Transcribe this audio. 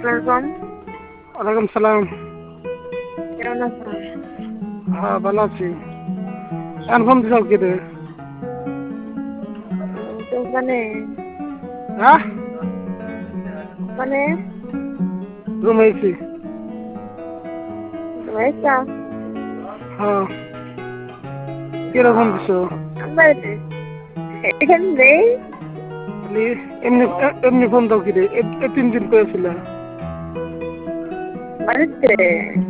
আলাইকুম। ওয়ালাইকুম সালাম। কেমন আছেন? হ্যাঁ ভালো আছি। এখন ফোন দিছাও কে রে? দোকানে। হ্যাঁ দোকানে রুমে আইছি। রয়েছা? হ্যাঁ কে ফোন দিছো? বাড়িতে এখানে নেই। খালি এমনি এমনি ফোন দাও কি রে? 3 দিন করেছিল। বাড়িতে